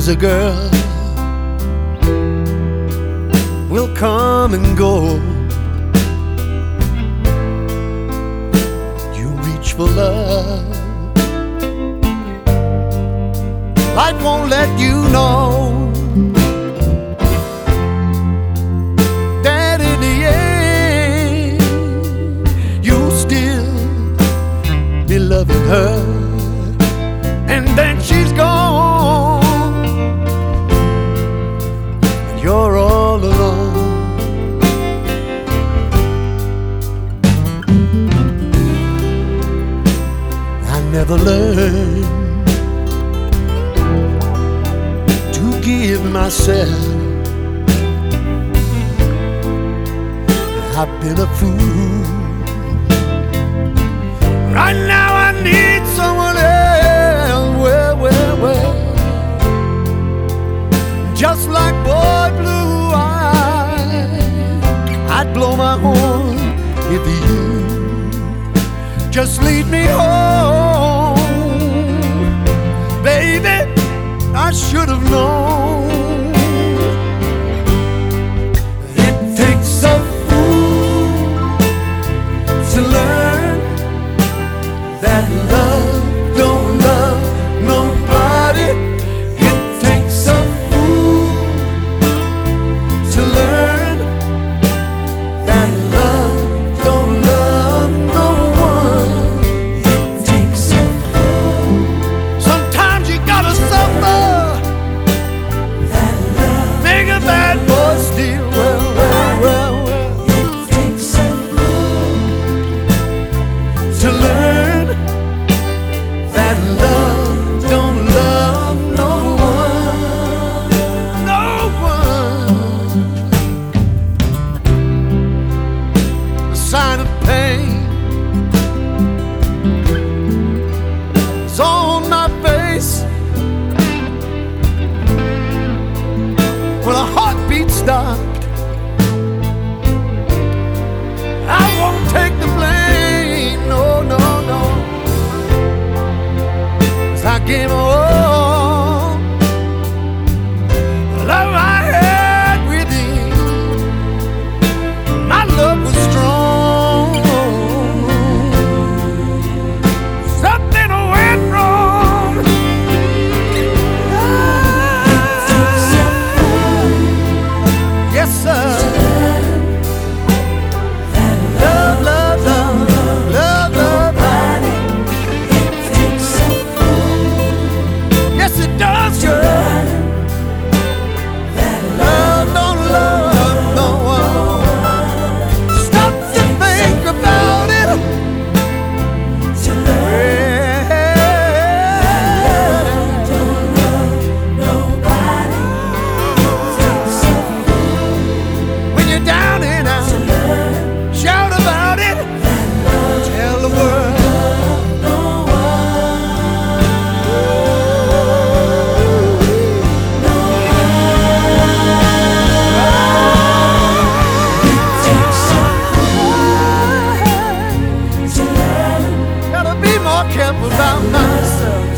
a girl will come and go. You reach for love, life won't let you know that in the end you'll still be loving her. And then she's gone, and you're all alone. I never learned to give myself. I've been a fool. Right now I need someone else. Just like boy blue eyes, I'd blow my horn if you just lead me home. Baby, I should have known. It takes a fool to learn that love don't love nobody. It takes a fool to learn that love don't love no one. It takes a fool. Sometimes you gotta suffer that love. Make a bad boy still. Well. It takes a fool to learn that love don't love no one, no one. A sign of pain is on my face when a heartbeat stopped. I won't take the blame, no. I gave all the love I had within. My love was strong. Something went wrong. Yes, sir. Careful about myself.